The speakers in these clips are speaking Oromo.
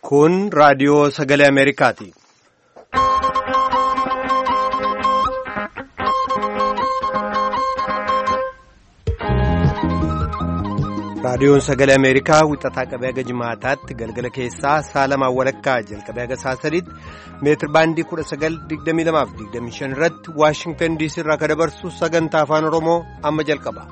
Kun raadiyoo sagalee Ameerikaati. Raadiyoon sagalee Ameerikaa wixataa qabee haga jimaataatti galgala keessaa sa'a lamaan walakkaa jalqabee haga sa'a sadiitti meetir baandii 1922-25 irratti Waashingtan DC irraa kan dabarsu sagantaa afaan Oromoo amma jalqaba.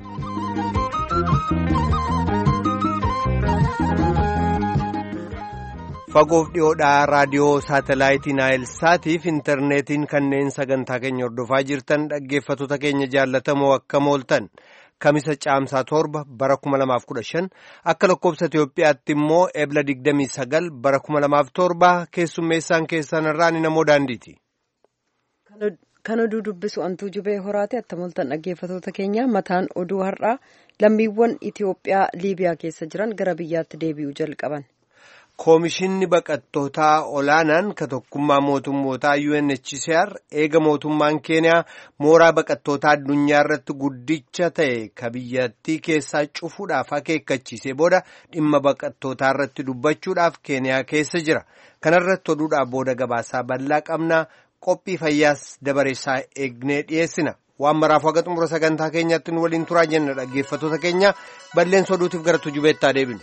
Fagoof dhiyoodhaa raadiyoo saatalaayitii Naayilsaatiif intarneetiin kanneen sagantaa keenya hordofaa jirtan dhaggeeffattoota keenya jaallatamoo akkam ooltan. Kamisa caamsaa 7 bara 2015 akka lakkoofsa Itiyoophiyaatti immoo ebla 29 bara 2007 keessummeessaan keessan irraan namoo daandiiti. Kan oduu dubbisu antuu jubee horaate attamoltan dhaggeeffattoota keenya mataan oduu har'aa lammiiwwan Itiyoophiyaa Liibiyaa keessa jiran gara biyyaatti deebi'uu jalqaban. Koomishinni baqattootaa olaanaan ka tokkummaa mootummootaa UNHCR eega mootummaan Keeniyaa mooraa baqattootaa addunyaa irratti guddicha ta'e ka biyyattii keessaa cufuudhaaf akeekkachiisee booda dhimma baqattootaa irratti dubbachuudhaaf Keeniyaa keessa jira. Kanarratti oduudhaa booda gabaasaa bal'aa qabnaa qophii fayyaas dabareessaa eegnee dhiyeessina. Waan maraaf haga xumura sagantaa keenyaatti nu waliin turaa jenna dhaggeeffattoota keenya balleessa oduutiif gara tujubeettaa deebinu.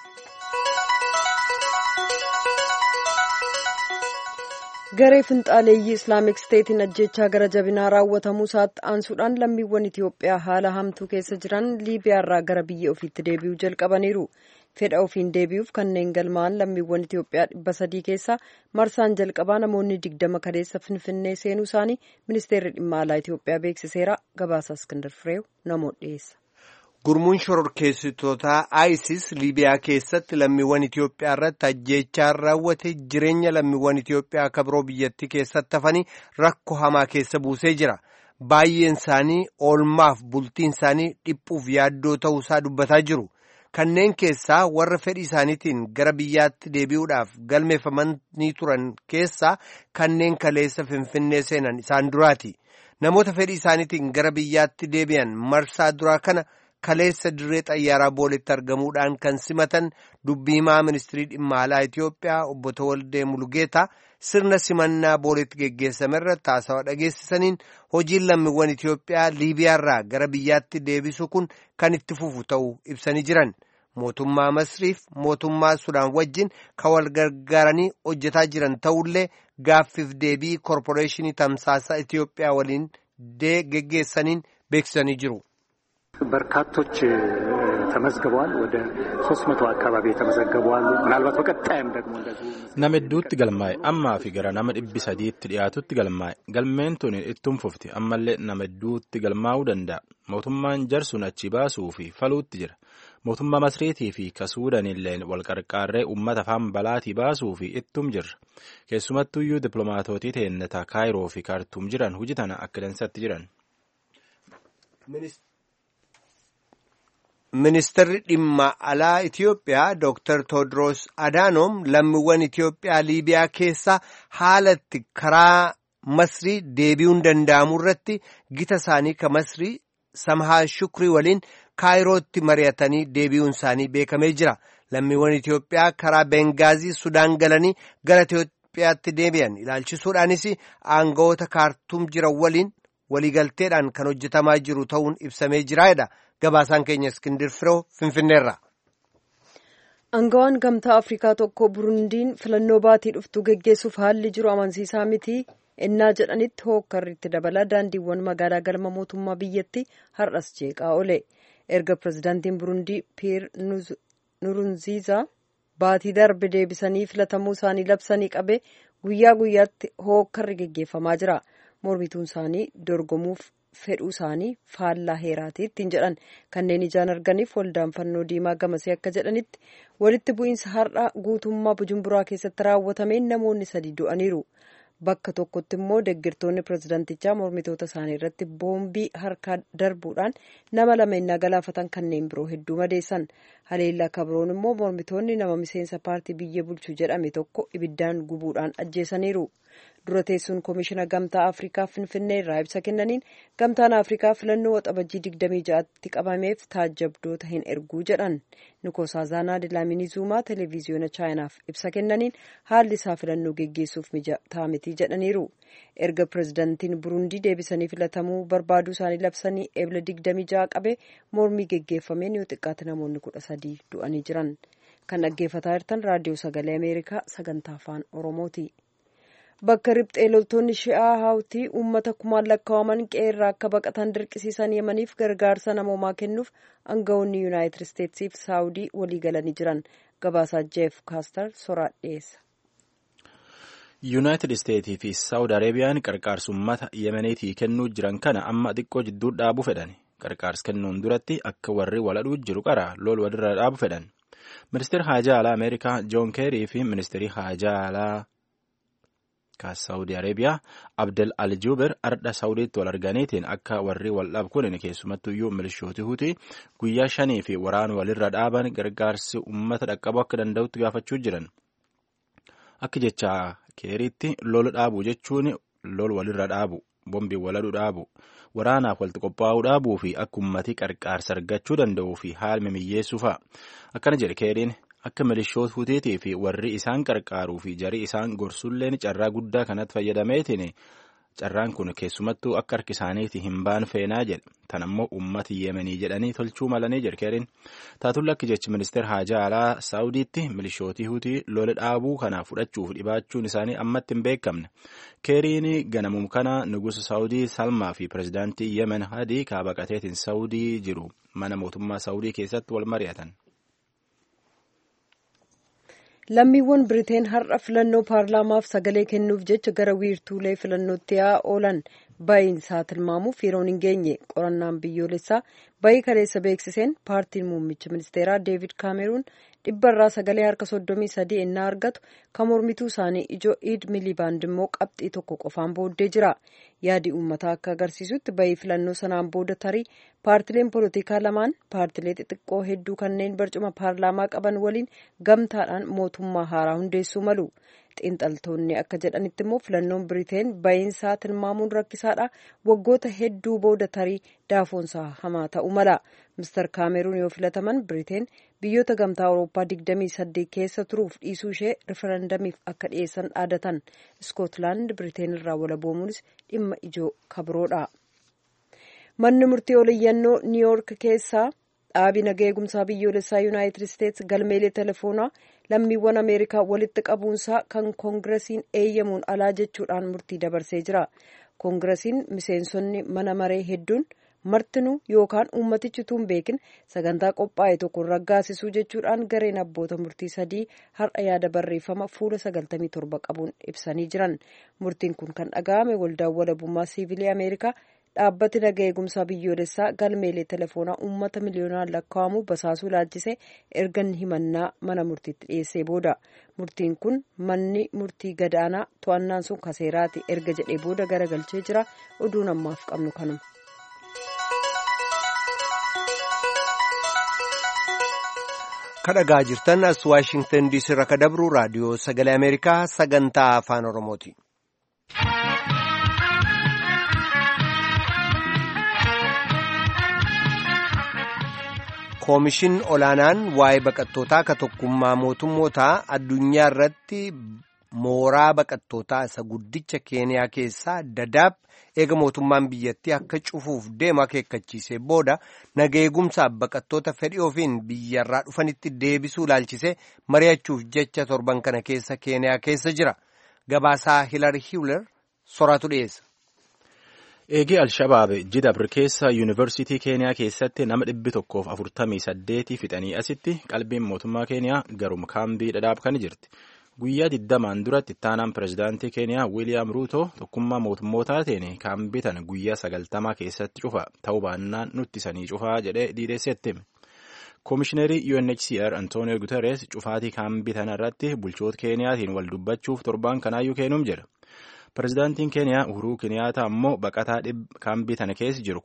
Garee finxaaleeyyii Islaamik Steetiin ajjechaa gara jabinaa raawwatamuu isaatti aansuudhaan lammiiwwan Itiyoophiyaa haala hamtuu keessa jiran Liibiyaarraa gara biyya ofiitti deebi'uu jalqabaniiru. Fedha ofiin deebi'uuf kanneen galmaa'an lammiiwwan Itiyoophiyaa 300 keessaa marsaan jalqabaa namoonni 20 kaleessa Finfinnee seenuu isaanii ministeerri dhimma alaa Itiyoophiyaa beeksiseera. Gabaasa Iskindar Fireew namoota dhiyeessa. Gurmuun shororkeessitootaa ISIS Liibiyaa keessatti lammiiwwan Itiyoophiyaa irratti ajjeechaa raawwate jireenya lammiiwwan Itiyoophiyaa kabiroo biyyattii keessatti hafanii rakkoo hamaa keessa buusee jira. Baay'een isaanii oolmaaf bultiin isaanii dhiphuuf yaaddoo ta'uusaa dubbataa jiru. Kanneen keessaa warra fedhii isaaniitiin gara biyyaatti deebi'uudhaaf galmeeffamanii turan keessaa kanneen kaleessa Finfinnee seenan isaan duraati. Namoota fedhii isaaniitiin gara biyyaatti deebi'an marsaa duraa kana kaleessa dirree xayyaaraa booletti argamuudhaan kan simatan dubbii himaa ministirii dhimma alaa Itiyoophiyaa obbo Tawaldee Mulugeetaa sirna simannaa booletti geggeessamerra taasawaa dhageessisaniin hojiin lammiiwwan Itiyoophiyaa Liibiyaarraa gara biyyaatti deebisu kun kan itti fufu ta'uu ibsanii jiran. Mootummaa Masriif mootummaa Sudaan wajjin kan wal gargaaranii hojjetaa jiran ta'ullee gaaffiif deebii koorporeeshinii tamsaasa Itiyoophiyaa waliin geggeessaniin beeksisanii jiru. በርካቶች ተመዝግበዋል። ወደ 300 አካባቢ ተመዘገበዋል። ምናልባት በቀጣይም ደግሞ እንደዚህ ነመዱት ገልማይ አማፊ ገራ ነመድ ቢሰዲት ዲያቱት ገልማይ ገልሜንቱን እቱም ፉፍቲ አመለ ነመዱት ገልማው ደንዳ ሞቱማን ጀርሱን አቺ ባሱፊ ፈሉት ጅራ ሞቱማ መስሪቲ ፊ ከሱዳን ኢለን ወልቀርቃሬ ኡመተ ፋም በላቲ ባሱፊ እቱም ጅራ ከሱመቱዩ ዲፕሎማቶቲ ተነታ ካይሮ ፊ ካርቱም ጅራን ሁጅታና አክደንሰት ጅራን Ministeerri dhimma alaa Itiyoophiyaa Dr. Tewodiroos Adaanoom lammiiwwan Itiyoophiyaa Liibiyaa keessaa haalatti karaa Masrii deebi'uun danda'amu irratti gita isaanii ka Masrii Samhaa Shukrii waliin Kaayirootti mari'atanii deebi'uun isaanii beekamee jira. Lammiiwwan Itiyoophiyaa karaa Bengaazii Sudaan galanii gara Itiyoophiyaatti deebi'an ilaalchisuudhaanis aangawoota kaartuum jiran waliin waliigalteedhaan kan hojjetamaa jiru ta'uun ibsamee jiraadha. Gabaasaan keenya Iskindir Firoo Finfinneerra. Aangawaan gamtaa Afrikaa tokko Burundiin filannoo baatii dhuftuu geggeessuuf haalli jiru amansiisaa miti ennaa jedhanitti hookkarri itti dabala daandiiwwan magaalaa galma mootummaa biyyatti har'as jeeqaa oole. Erga pirezidaantiin Burundii Piir Nkurunziizaa baatii darbe deebisanii filatamuu isaanii labsanii qabe guyyaa guyyaatti hookkarri geggeeffamaa jira. Mormituun isaanii dorgomuuf fedhuu isaanii faallaa heeraati ittiin jedhan kanneen ijaan arganiif waldaan fannoo diimaa gamasee akka jedhanitti walitti bu'iinsa har'a guutummaa Bujumburaa keessatti raawwatameen namoonni 3 du'aniiru. Bakka tokkotti immoo deeggartoonni pirezidaantichaa mormitoota isaanii irratti boombii harkaa darbuudhaan nama 2 galaafatan kanneen biroo hedduu madeessan. Haleellaa kabroon immoo mormitoonni nama miseensa paartii biyya bulchu jedhame tokko ibiddaan gubuudhaan ajjeesaniiru. Dura teessuun Koomishina Gamtaa Afrikaa Finfinnee irraa ibsa kennaniin Gamtaan Afrikaa filannoo waxabajjii 26tti qabameef taajjabdoota hin erguu jedhan. Nkosazana Dlamini Zuma televiziyoona Chaayinaaf ibsa kennaniin haalli isaa filannoo geggeessuuf mijataa miti jedhaniiru. Erga pirezidantiin Burundii deebisanii filatamuu barbaaduu isaanii labsanii eebla 26 qabee mormii geggeeffameen yoo xiqqaate namoonni 13 du'anii jiran. Kan dhaggeeffataa jirtan raadiyoo sagalee Ameerikaa sagantaa afaan Oromooti. Bakka riphxee loltoonni shi'aa Hawtii uummata kumaan lakkaa'aman qeerraa akka baqatan dirqisiisan Yemaniif gargaarsa namoomaa kennuuf aangawoonni Yuunaayitid Isteetsii fi Saawudii walii galanii jiran. Gabaasaa Jeef Kaastar soraa dhiyeessa. Yuunaayitid Isteetii fi Saawud Areebiyaan qarqaarsa uummata Yemeniitii kennuu jiran kana amma xiqqoo jidduu dhaabuu fedhan. Qarqaarsa kennuun duratti akka warri waladhuu jiru qara lol walirra dhaabu fedhan. Ministeerri Haajaa Alaa Ameerikaa Joon Keerii fi Ministeerri Haajaa Alaa Saawudii Areebiyaa Abdel Aljubeer ardha Saawudiitti wal arganiitiin akka warri wal dhaabu kun keessumattuyyuu milishooti Hutii guyyaa 5 fi waraana walirra dhaaban gargaarsi uummata dhaqqabuu akka danda'utti gaafachuu jiran. Akka jecha Keeriitti lol dhaabuu jechuun lol walirra dhaabu, bombii waladuu dhaabu, waraanaaf walitti qophaa'uu dhaabuu fi akka uummatii qarqaarsa argachuu danda'uu fi haala miyyeessuu fa'a. Akkana jedhe Keeriin. Akka milishoota Hutiitii fi warri isaan qarqaaruu fi jarii isaan gorsulleen carraa guddaa kanatti fayyadameetiin carraan kun keessumattuu akka harki isaaniitii hin baan feenaa jedhe. Tan ammoo uummata Yemenii jedhanii tolchuu malanii jedhe Keeriin. Taatulla akka jechi ministeera Haajaa Alaa Saawudiitti milishootii Hutii lola dhaabuu kana fudhachuuf dhibaachuun isaanii ammatti hin beekamne. Keeriin ganamum kana nugusa Saawudii Salmaa fi pirezidaantii Yemen Hadii kaabaqateetiin Saawudii jiru mana mootummaa Saawudii keessatti wal mari'atan. Lammiiwwan Biriteen har'a filannoo paarlaamaaf sagalee kennuuf jecha gara wiirtuulee filannootti yaa'aa oolan baay'een isaa tilmaamuuf yeroon hin geenye qorannaan biyyoolessaa bayii kaleessa beeksiseen paartiin muummicha ministeeraa Deevid Kaameruun dhibbarraa sagalee harka 33 innaa argatu kan mormituu isaanii ijoo Iid Milibaand immoo qabxii tokko qofaan booddee jira. Yaadi uummataa akka agarsiisutti bayii filannoo sanaan booda tarii paartileen polotikaa lamaan paartilee xixiqqoo hedduu kanneen barcuma paarlaamaa qaban waliin gamtaadhaan mootummaa haaraa hundeessuu malu. Xiinxaltoonni akka jedhanitti immoo filannoon Biriteen bayiinsaa tilmaamuun rakkisaadha. Waggoota hedduu booda tarii daafoonsaa hamaa ta'uu mala. Mr. Kaameruun yoo filataman Biriteen biyyoota gamtaa Awurooppaa 28 keessa turuuf dhiisuu ishee riferendamiif akka dhiyeessan dhaadatan. Iskootlaand Biriteen irraa walaboomuunis dhimma ijoo kabroodha. Manni murtii oliyyannoo Niiwuyoork keessaa dhaabii nagaa eegumsaa biyyoolessaa Yuunaayitid Isteets galmeelee telefoonaa lammiiwwan Ameerikaa walitti qabuunsaa kan koongiresiin eeyyamuun alaa jechuudhaan murtii dabarsee jira. Koongiresiin miseensonni mana maree hedduun martinuu yookaan uummatichi tuun beekin sagantaa qophaa'e tokko raggaasisuu jechuudhaan gareen abboota murtii 3 har'a yaada barreeffama fuula 97 qabuun ibsanii jiran. Murtiin kun kan dhaga'ame waldaan walabummaa siivilii Ameerikaa dhaabbati nagaa eegumsaa biyyoolessaa galmeelee telefoonaa uummata miliyoonaan lakkaa'amu basaasuu ilaalchisee erga himannaa mana murtiitti dhiyeessee booda. Murtiin kun manni murtii gadaanaa to'annaan sun kaseeraati erga jedhee booda garagalchee jira. Oduun ammaaf qabnu kanuma. Kadhagaa jirtan as Waashingtan DC irraa kadabru raadiyoo sagalee Ameerikaa sagantaa afaan Oromooti. Koomishin olaanaan waa'ee baqattootaa ka tokkummaa mootummootaa addunyaa irratti mooraa baqattootaa isa guddicha Keeniyaa keessaa Dadaab eega mootummaan biyyattii akka cufuuf deemu akeekkachiisee booda nagaa eegumsaaf baqattoota fedhii ofiin biyyarraa dhufanitti deebisuu ilaalchisee mari'achuuf jecha torban kana keessa Keeniyaa keessa jira. Gabaasaa Hilary Hewler soraatu dhiyeessa. Eegee Alshabaab Jidabr keessa Yuunivarsiitii Keeniyaa keessatti nama 148 fixanii asitti qalbiin mootummaa Keeniyaa garuma kaambii Dadaab kan jirti. Guyyaa 20 duratti ittaanaan pirezidaantii Keeniyaa Wiiliyaam Ruuto tokkummaa mootummootaatiin kaambii tana guyyaa 90 keessatti cufa ta'uu baannaan nutti sanii cufaa jedhee diideessetti. Koomishineerii UNHCR Antonio Guterres cufaatii kaambii tana irratti bulchoota Keeniyaatiin wal dubbachuuf torban kanaayyuu kennuum jedha. Pirezidaantiin Keeniyaa Uhuruu Keniyaataa ammoo baqataa kaambii tana keessa jiru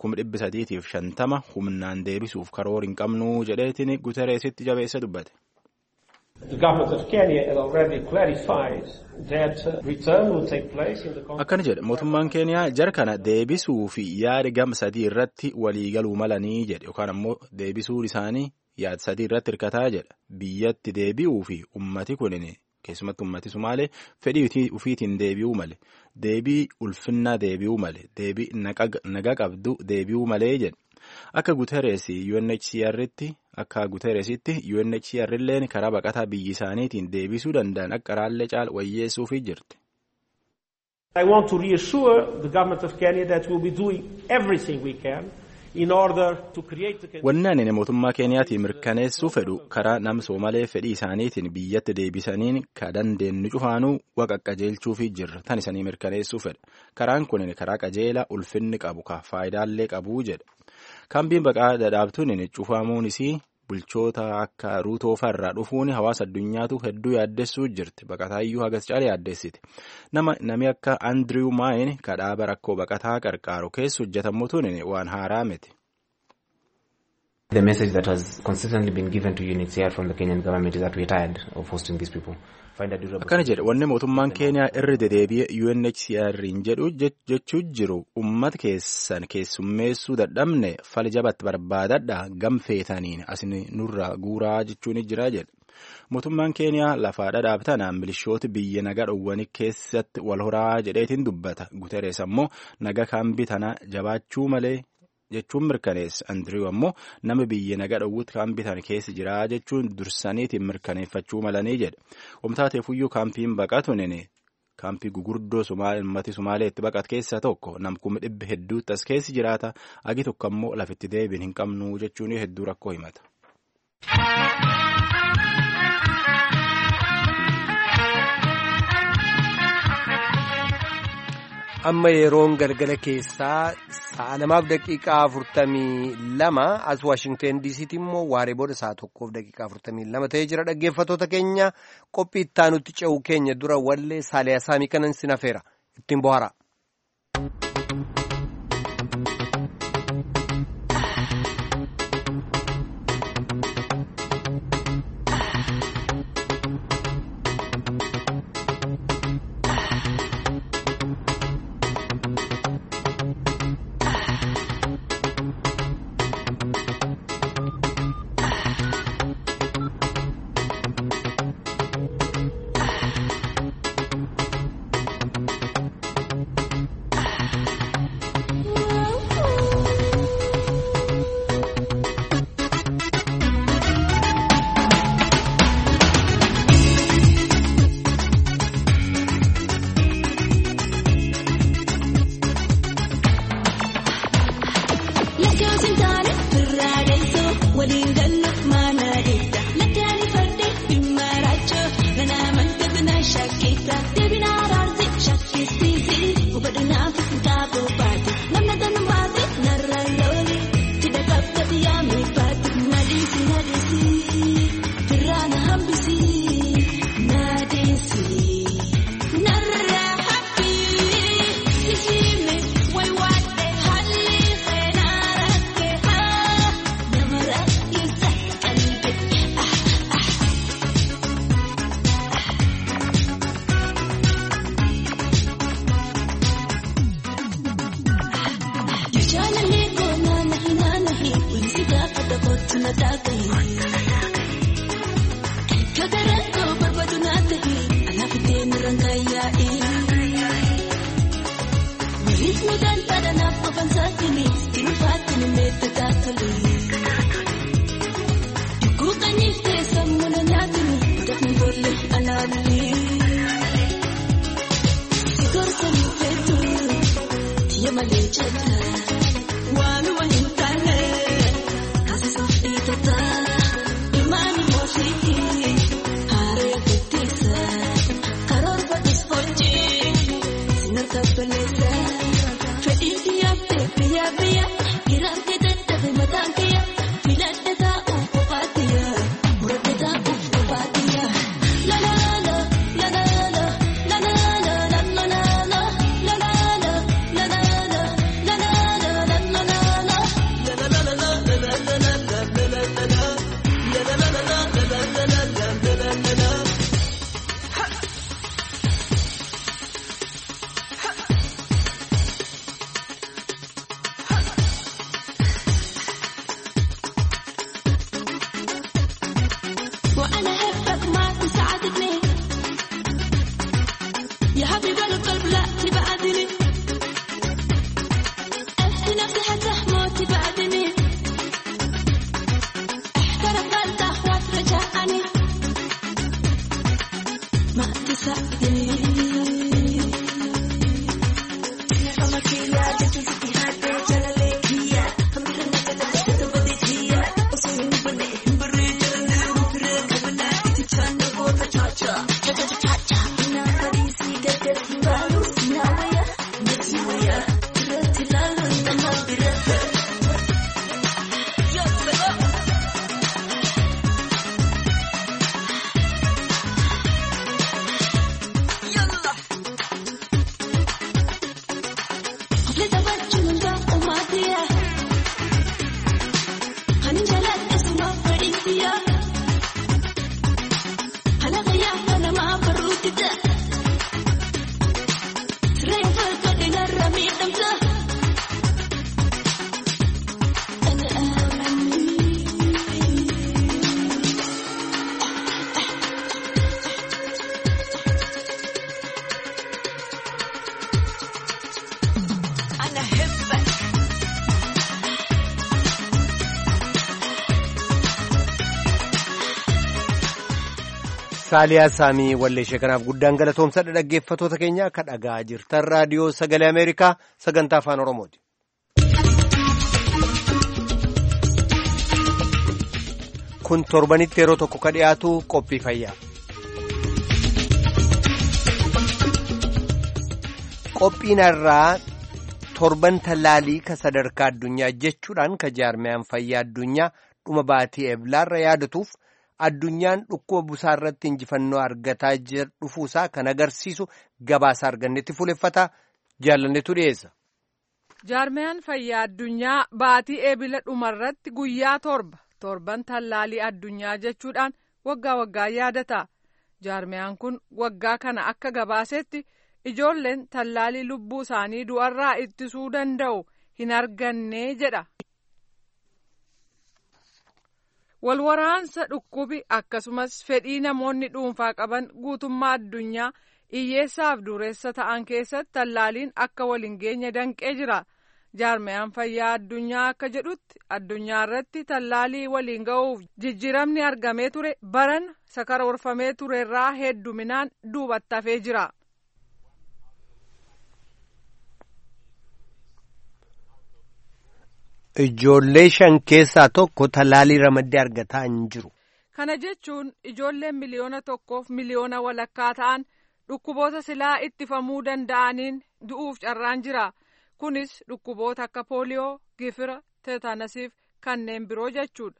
350 humnaan deebisuuf karoora hin qabnu jedheetiin Guterresitti jabeessa dubbate. The government of Kenya has already clarified that return will take place in the akkana jedhe mootummaan keeniyaa jara kana deebisuu fi yaada gama sadii irratti waliigaluu malanii jedhe yookaan ammoo deebisuun isaanii yaada sadii irratti hirkataa jedha biyyatti deebi'uu fi ummati kunin keessumatti ummati Sumaalee fedhii ufiitiin deebi'uu male deebii ulfinnaa deebi'uu male deebii naga qabdu deebi'uu malee jedhe akka Guterresitti UNHCR illeen karaa baqataa biyyi isaaniitiin deebisuu danda'an akka raallee caal wayyeessuufii jirti. I want to reassure the government of Kenya that we will be doing everything we can in order to create the Wannaan mootummaa Keeniyaatiin mirkaneessuu fedhu karaa nama Soomalee fedhii isaaniitiin biyyatti deebisaniin ka dandeenyu cufaanuu waqa qajeelchuufii jirra tan isanii mirkaneessuu fedha. Karaan kun karaa qajeelaa ulfinni qabu ka faayidaallee qabuu jedha. Kaambiin baqaa dadhaabtuun cufamuunis bulchoota akka Ruutoofa irraa dhufuun hawaasa addunyaatu hedduu yaaddessuu jirti. Baqataayyuu hagas caalee yaaddessiti. Nami akka Andrew Mayin kadhaaba rakkoo baqataa qarqaaru keessa hojjetamuutuun waan haaraa miti. The message that has consistently been given to UNHCR from the Kenyan government is that we are tired of hosting these people. Akkana jedhe wanni mootummaan Keeniyaa irra dedeebi'ee UNHCR'n jedhu jechuu jiru uummata keessan keessummeessuu dadhabne fala jabatti barbaadadha gamfeetaniin asin nurra guuraa jechuun jira jedhe. Mootummaan Keeniyaa lafaa dhadhaabtanaan milishoota biyya nagaa dhowwanii keessatti wal horaa jedheetiin dubbata. Guterres ammoo naga kaambii tana jabaachuu malee jechuun mirkaneessa. Andrew ammoo nama biyya nagaa dhowwutti kaambii tana keessa jira jechuun dursaniitiin mirkaneeffachuu malanii jedhe. Wamtaateefuyyuu kaampiin baqatuun kaampii gugurdoo ummati Sumaaleetti baqat keessaa tokko namkuma 100 hedduutti as keessa jiraata. Agi tokko ammoo lafitti deebiin hin qabnu jechuun hedduu rakkoo himata. Amma yeroon galgala keessaa 2:42 as Washington DC'tti immoo waaree booda 1:42 ta'ee jira. Dhaggeeffattoota keenya qophii ittaanutti ce'uu keenya dura wallee Saaliyaa Saamii kanan sinafeera ittiin bohaara. بحبك. Saaliyaa Saamii walleeshee kanaaf guddaan galatoomsadha. Dhaggeeffattoota keenya akka dhagaa jirtan raadiyoo sagalee Ameerikaa sagantaa afaan Oromooti. Kun torbanitti yeroo tokko ka dhiyaatu qophii fayyaa. Qophiin irraa torban tallaalii ka sadarkaa addunyaa jechuudhaan ka jaarmiyaan fayyaa addunyaa dhuma baatii eblaarra yaadatuuf addunyaan dhukkuba busaa irratti injifannoo argataa dhufuusaa kan agarsiisu gabaasa argannetti fuuleffata jaallannetu dhiyeessa. Jaarmiyaan fayyaa addunyaa baatii ebila dhumarratti guyyaa torban tallaalii addunyaa jechuudhaan waggaa yaadata. Jaarmiyaan kun waggaa kana akka gabaasetti ijoolleen tallaalii lubbuu isaanii du'arraa ittisuu danda'u hin arganne jedha. Walwaraansa dhukkubi akkasumas fedhii namoonni dhuunfaa qaban guutummaa addunyaa hiyyeessaaf dureessa ta'an keessatti tallaaliin akka waliin geenye danqee jira. Jaarmiyaan fayyaa addunyaa akka jedhutti addunyaa irratti tallaalii waliin ga'uuf jijjiiramni argamee ture baran karoorfamee turerraa hedduminaan duubatti hafee jira. Ijoollee 5 keessaa tokko tallaalii ramaddee argataa hin jiru. Kana jechuun ijoolleen miliyoona 1 miliyoona walakkaa ta'an dhukkuboota silaa ittifamuu danda'aniin du'uuf carraan jira. Kunis dhukkuboota akka pooliyoo, gifira, teetanasiif kanneen biroo jechuudha.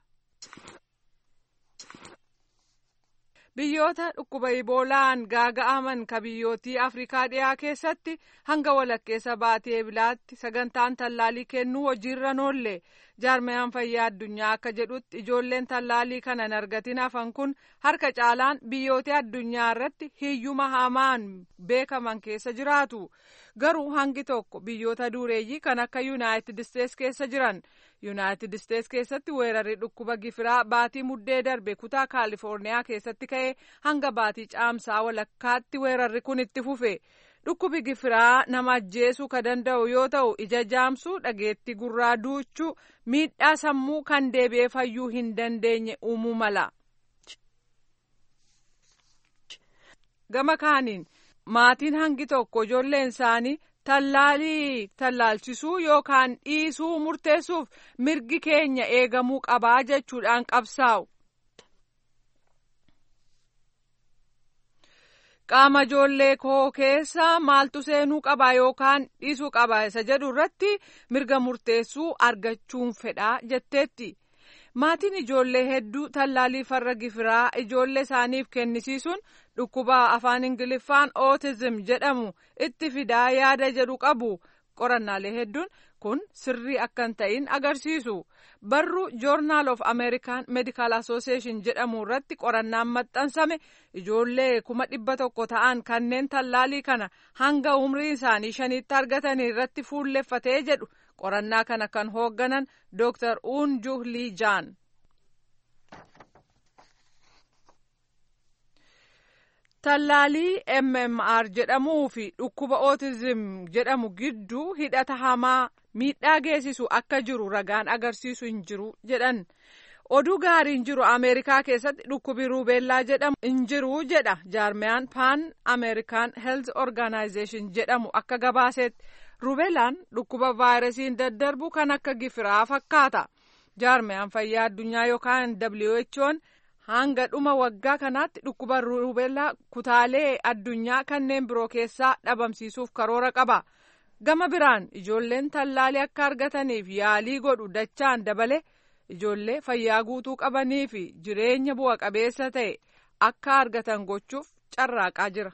Biyyoota dhukkuba iboolaan gaaga'aman ka biyyootii Afrikaa dhiyaa keessatti hanga walakkeessa baatii ebilaatti sagantaan tallaalii kennuu hojiirra oolle. Jaarmiyaan fayyaa addunyaa akka jedhutti ijoolleen tallaalii kana hin argatin hafan kun harka caalaan biyyoota addunyaa irratti hiyyuma hamaan beekaman keessa jiraatu. Garuu hangi tokko biyyoota dureeyyii kan akka Yuunaayitid Isteets keessa jiran. Yuunaayitid Isteets keessatti weerarri dhukkuba gifiraa baatii muddee darbe kutaa Kaalifoorniyaa keessatti ka'ee hanga baatii caamsaa walakkaatti weerarri kun itti fufe. Dhukkubi gifiraa nama ajjeesuu ka danda'u yoo ta'u ija jaamsuu, dhageettii gurraa duuchuu, miidhaa sammuu kan deebi'ee fayyuu hin dandeenye uumuu mala. Gama kaaniin maatiin hangi tokko ijoolleen isaanii tallaalchisuu yookaan dhiisuu murteessuuf mirgi keenya eegamuu qabaa jechuudhaan qabsaa'u. Qaama ijoollee koo keessa maaltu seenuu qaba yookaan dhiisuu qaba isa jedhu irratti mirga murteessuu argachuun fedhaa jetteetti. Maatiin ijoollee hedduu tallaalii farra gifiraa ijoollee isaaniif kennisiisuun dhukkuba afaan Ingiliffaan autism jedhamu itti fidaa yaada jedhu qabu. Qorannaalee hedduun kun sirrii akka hin ta'in agarsiisu. Barruu Journal of American Medical Association jedhamu irratti qorannaan maxxansame ijoollee 100,000 ta'an kanneen tallaalii kana hanga umrii isaanii 5tti argatan irratti fuulleffatee jedhu. Qorannaa kana kan hoogganan Dr. Unjuh Lee Jaan. Tallaalii MMR jedhamuu fi dhukkuba autism jedhamu gidduu hidhata hamaa miidhaa geessisu akka jiru ragaan agarsiisu hin jiru jedhan. Oduu gaariin jiru Ameerikaa keessatti dhukkubi ruubeellaa jedhamu hin jiru jedha jaarmiyaan Pan American Health Organization jedhamu akka gabaasetti. Ruubeellaan dhukkuba vaayirasiin daddarbu kan akka gifiraa fakkaata. Jaarmiyaan fayyaa addunyaa yookaan WHO'n hanga dhuma waggaa kanaatti dhukkuba ruubeellaa kutaalee addunyaa kanneen biroo keessaa dhabamsiisuuf karoora qaba. Gama biraan ijoolleen tallaalii akka argataniif yaalii godhu dachaan dabale ijoollee fayyaa guutuu qabanii fi jireenya bu'a qabeessa ta'e akka argatan gochuuf carraaqaa jira.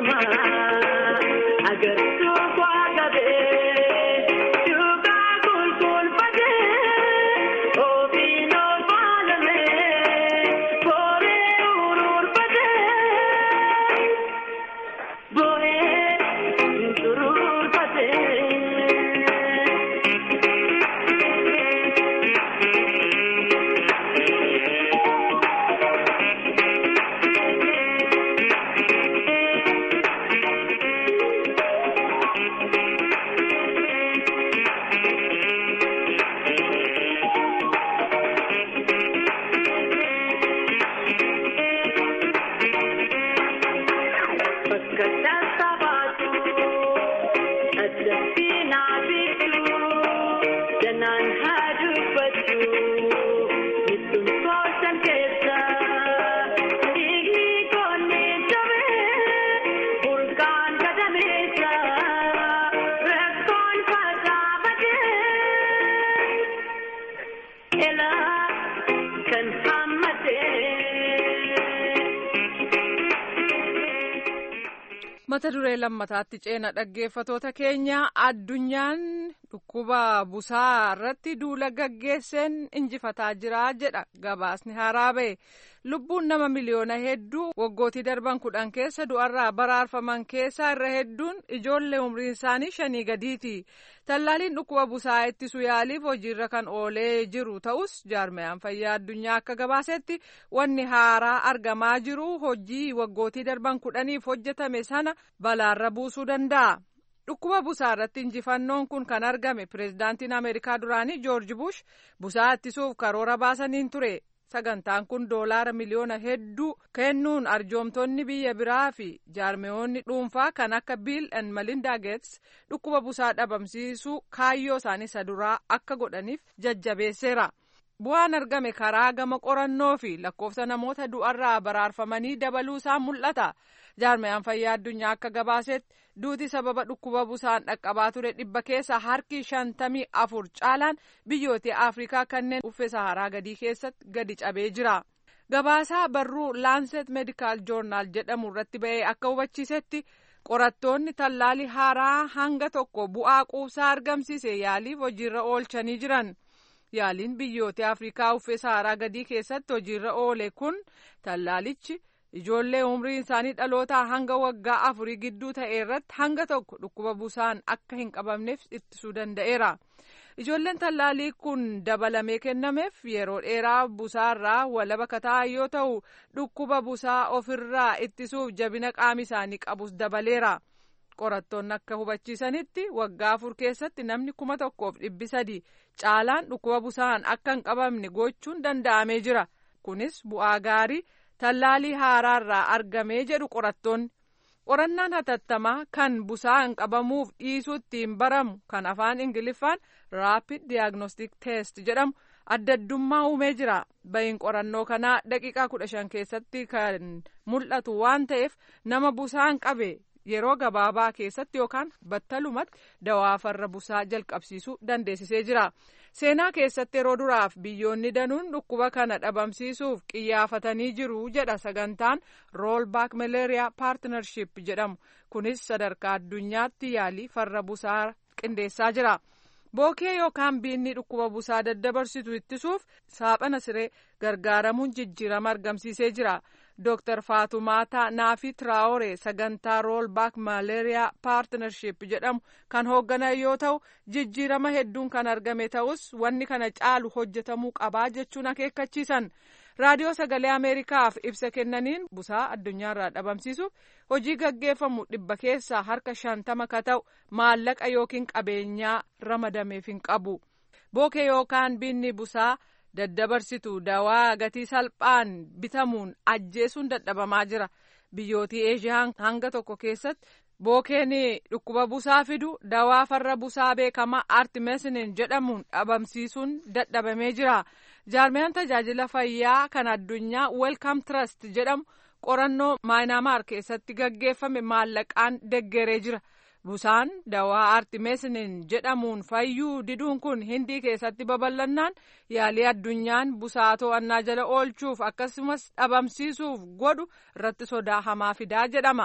mata duree lammataatti ceena dhaggeeffatoota keenya. Addunyaan dhukkuba busaa irratti duula gaggeesseen injifataa jira jedha gabaasni haaraa ba'e. Lubbuun nama miliyoona hedduu waggootii darban 10 keessa du'arraa baraarfaman keessaa irra hedduun ijoollee umriin isaanii 5 gadiiti. Tallaaliin dhukkuba busaa ittisuu yaaliif hojiirra kan oolee jiru ta'us jaarmayaan fayyaa addunyaa akka gabaasetti wanni haaraa argamaa jiru hojii waggootii darban 10f hojjetame sana balaarra buusuu danda'a. Dhukkuba busaa irratti injifannoon kun kan argame pireezidaantiin Ameerikaa duraanii Joorji Bush busaa ittisuuf karoora baasaniin ture. Sagantaan kun $1 miliyoona hedduu kennuun arjoomtonni biyya biraa fi jaarmeewonni dhuunfaa kan akka Bill and Melinda Gates dhukkuba busaa dhabamsiisuu kaayyoo isaanii isa duraa akka godhaniif jajjabeesseera. Bu'aan argame karaa gama qorannoo fi lakkoofsa namoota du'arraa baraarfamanii dabaluu isaan mul'ata. Jaarmayaan fayyaa addunyaa akka gabaasetti duuti sababa dhukkuba busaan dhaqqabaa ture 100 keessaa harki 54 caalaan biyyoota Afrikaa kanneen uffee Saharaa gadii keessatti gadi cabee jira. Gabaasaa barruu Lancet Medical Journal jedhamu irratti ba'ee akka hubachiisetti qorattoonni tallaalii haaraa hanga tokko bu'aa quubsaa argamsiise yaaliif hojiirra oolchanii jiran. Yaaliin biyyoota Afrikaa uffee Saharaa gadii keessatti hojiirra oole kun tallaalichi ijoollee umriin isaanii dhalootaa hanga waggaa 4 gidduu ta'e irratti hanga tokko dhukkuba busaan akka hin qabamneef ittisuu danda'eera. Ijoolleen tallaalii kun dabalamee kennameef yeroo dheeraa busaarraa walaba kataa yoo ta'u dhukkuba busaa ofirraa ittisuuf jabina qaama isaanii qabus dabaleera. Qorattoonni akka hubachiisanitti waggaa 4 keessatti namni 1,300 caalaan dhukkuba busaan akka hin qabamne gochuun danda'amee jira. Kunis bu'aa gaarii tallaalii haaraarraa argamee jedhu qorattoonni. Qorannaan hatattamaa kan busaan qabamuuf dhiisuu ittiin baramu kan afaan Ingiliffaan Rapid Diagnostic Test jedhamu adda addummaa uumee jira. Ba'iin qorannoo kanaa daqiiqaa 15 keessatti kan mul'atu waan ta'eef nama busaan qabe yeroo gabaabaa keessatti yookaan battalumatti dawaa farra busaa jalqabsiisuu dandeessisee jira. Seenaa keessatti yeroo duraaf biyyoonni danuun dhukkuba kana dhabamsiisuuf qiyyaafatanii jiru jedha sagantaan Rollback Malaria Partnership jedhamu. Kunis sadarkaa addunyaatti yaalii farra busaa qindeessaa jira. Bookee yookaan biinni dhukkuba busaa daddabarsitu ittisuuf saaphana siree gargaaramuun jijjiirama argamsiisee jira. Dr. Faatumata Naafi Traore sagantaa Rollback Malaria Partnership jedhamu kan hoogganan yoo ta'u jijjiirama hedduun kan argame ta'us wanni kana caalu hojjetamuu qabaa jechuun akeekkachiisan. Raadiyoo Sagalee Ameerikaaf ibsa kennaniin busaa addunyaarraa dhabamsiisuuf hojii gaggeeffamu 100 keessaa harka 50 ka ta'u maallaqa yookiin qabeenyaa ramadameef hin qabu. Bookee yookaan biinni busaa daddabarsitu dawaa gatii salphaan bitamuun ajjeesuun dadhabamaa jira. Biyyootii Eeshiyaa hanga tokko keessatti bookeen dhukkuba busaa fidu dawaa farra busaa beekamaa Artemisinin jedhamuun dhabamsiisuun dadhabamee jira. Jaarmiyaan tajaajila fayyaa kan addunyaa Wellcome Trust jedhamu qorannoo Maayinaamaar keessatti gaggeeffame maallaqaan deggeree jira. Busaan dawaa Artemisinin jedhamuun fayyuu diduun kun Hindii keessatti babal'annaan yaalii addunyaan busaa to'annaa jala oolchuuf akkasumas dhabamsiisuuf godhu irratti sodaa hamaa fidaa jedhama.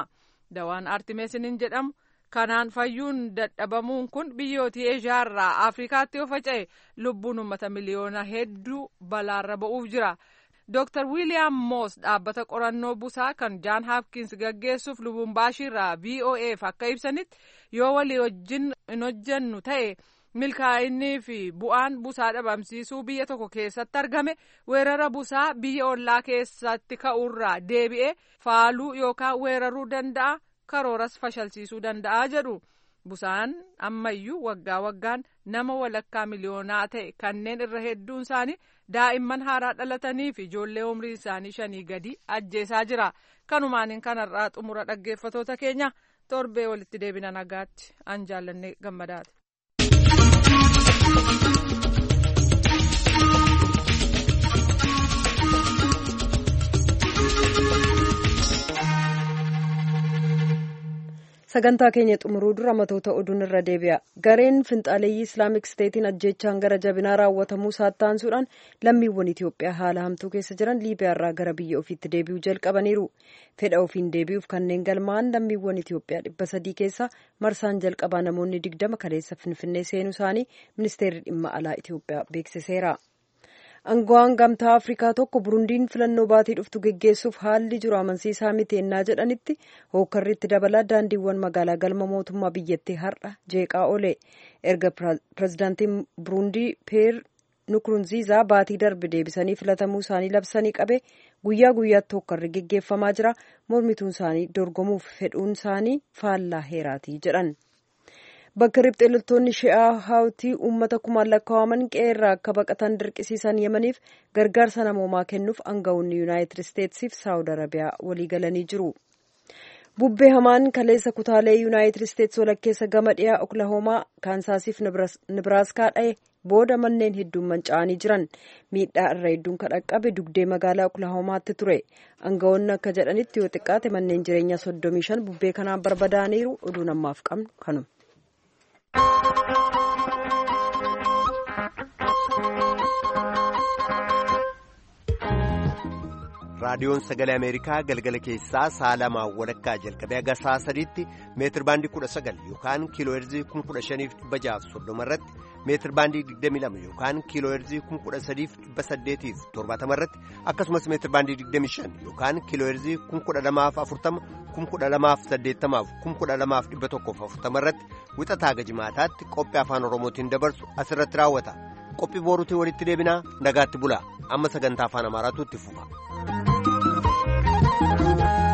dawaan artimesiniin jedhamu kanaan fayyuun dadhabamuun kun biyyootii eeshiyaarraa afrikaatti yoo faca'e lubbuun uummata miliyoona hedduu balaarra ba'uuf jira. Dr. William Moss dhaabbata qorannoo busaa kan John Hopkins gaggeessuuf Lubumbaashiirraa VOA'f akka ibsanitti yoo walii wajjin hin hojjennu ta'e milkaa'inii fi bu'aan busaa dhabamsiisuu biyya tokko keessatti argame weerara busaa biyya ollaa keessatti ka'uurraa deebi'ee faaluu yookaan weeraruu danda'a, karooras fashalsiisuu danda'a jedhu. Busaan ammayyuu waggaa waggaan nama walakkaa miliyoonaa ta'e kanneen irra hedduun isaanii daa'imman haaraa dhalatanii fi ijoollee umrii isaanii 5 gadi ajjeesaa jira. Kanumaaniin kanarraa xumura dhaggeeffatoota keenya torbee walitti deebina nagaatti an jaallanne gammadaati. sagantaa keenya xumuruu dura matoota oduun irra deebi'a. Gareen finxaaleeyyii Islaamik Steetiin ajjeechaan gara jabinaa raawwatamuu saattaansuudhaan lammiiwwan Itoophiyaa haala hamtuu keessa jiran Liibiyaarraa gara biyya ofiitti deebi'uu jalqabaniiru. Fedha ofiin deebi'uuf kanneen galmaa'an lammiiwwan Itoophiyaa 300 keessa marsaan jalqabaa namoonni 20 kaleessa Finfinnee seenuu isaanii ministeerri dhimma alaa Itoophiyaa beeksiseera. Aangawaan gamtaa Afrikaa tokko Burundiin filannoo baatii dhuftu geggeessuuf haalli jiru amansiisaa miti ennaa jedhanitti hookarriitti dabalaa daandiiwwan magaalaa galma mootummaa biyyattii har'a jeeqaa oole. Erga pirezidaantiin Burundii Peer Nukurunziizaa baatii darbe deebisanii filatamuu isaanii labsanii qabe guyyaa guyyaatti hookarri geggeeffamaa jira. Mormituun isaanii dorgomuuf fedhuun isaanii faallaa heeraatii jedhan. Bakka riphxee loltoonni shi'aa haawtii uummata kumaan lakkaa'aman qe'eerraa akka baqatan dirqisiisan Yemeniif gargaarsa namoomaa kennuuf aangawoonni Yuunaayitid Isteetsiif Saawud Arabiyaa walii galanii jiru. Bubbee hamaan kaleessa kutaalee Yuunaayitid Isteets walakkeessa gama dhiyaa Oklahoomaa, Kaansaasiif Nibiraaskaa dha'e booda manneen hedduun manca'anii jiran. Miidhaa irra hedduun kan dhaqqabe dugdee magaalaa Oklahoomaatti ture. Aangawoonni akka jedhanitti yoo xiqqaate manneen jireenyaa 35 bubbee kanaan barbadaaniiru. Oduun ammaaf qabnu kanuma. raadiyoon sagalee ameerikaa galgala keessaa sa'a 2 walakkaa jalqabee haga sa'a 3tti meetir baandii 19 yookaan kiilooherzii 15,630 irratti meetir baandii 22 yookaan kiilooherzii 13,870 irratti akkasumas meetir baandii 25 yookaan kiilooherzii 1240 1280 1240 irratti wixataa hanga jimaataatti qophii afaan oromootiin dabarsu asirratti raawwata. Qophii booruutiin walitti deebinaa nagaatti bulaa amma sagantaa afaan amaaraatu itti fufa.